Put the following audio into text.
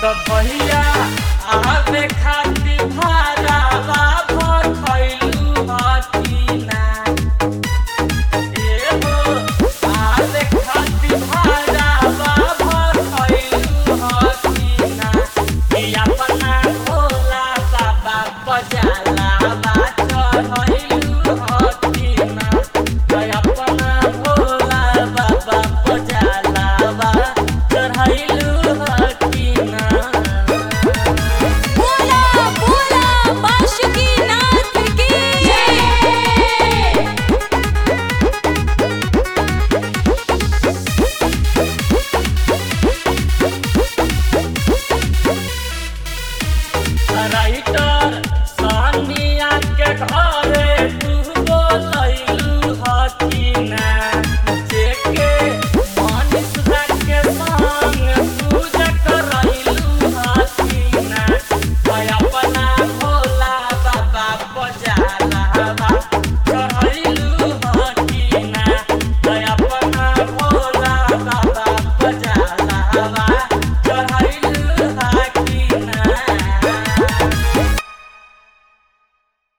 भैया आवे खातिर भारावा भखैलू हथिना ए हो आवे खातिर भारावा भखैलू हथिना कि अपना भोला बाबा पजालावा चढ़ैलू हथिना कि अपना भोला बाबा पजालावा चढ़ैलू हथिना। बोला बोला बासुकीनाथ की जय। राइट